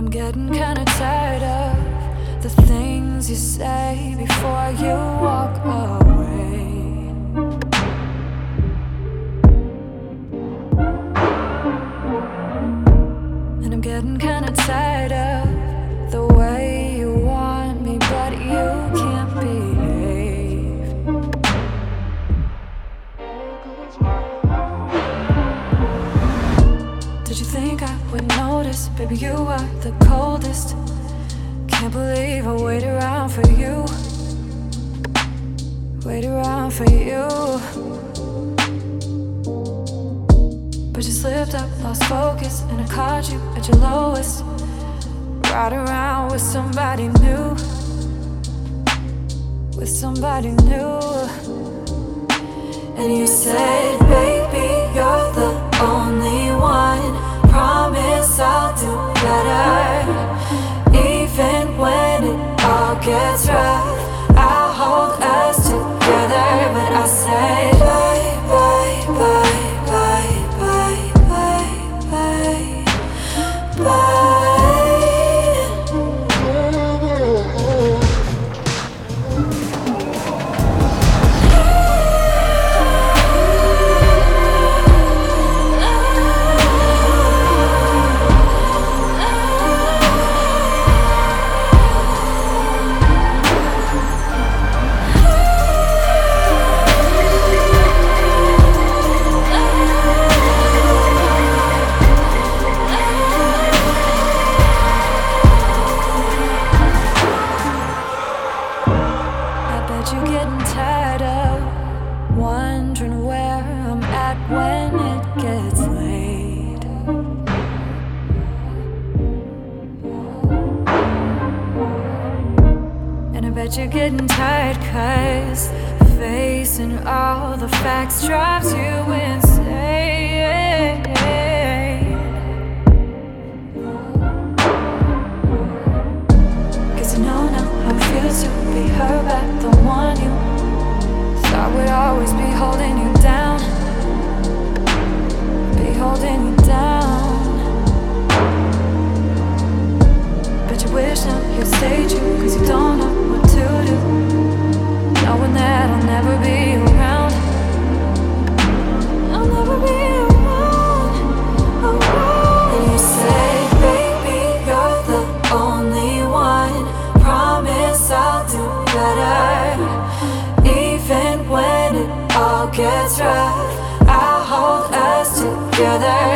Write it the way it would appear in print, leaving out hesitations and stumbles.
I'm getting kinda tired of the things you say before you walk away. And I'm getting kinda tired of the way you want me, but you can't behave. Did you think I would notice? Baby, you are the coldest. Can't believe I wait around for you. Wait around for you. But you slipped up, lost focus, and I caught you at your lowest. Right around with somebody new. With somebody new. And you said, baby, you're the only one. Promise I'll do better. Even when it all gets rough, I'll hold us together. But I say bye, bye, bye, bye, bye, bye, bye, bye. You're getting tired of wondering where I'm at when it gets late. And I bet you're getting tired, 'cause facing all the facts drives you insane. 'Cause you know now how it feels to be her back, the one you thought would always be holding you down. Be holding you down. But you wish now you'd stay true, 'cause you don't know what to do, knowing that I'll never be around. I'll never be around. And you say, baby, you're the only one. Promise I'll do better. Even when it all gets rough, I'll hold us together.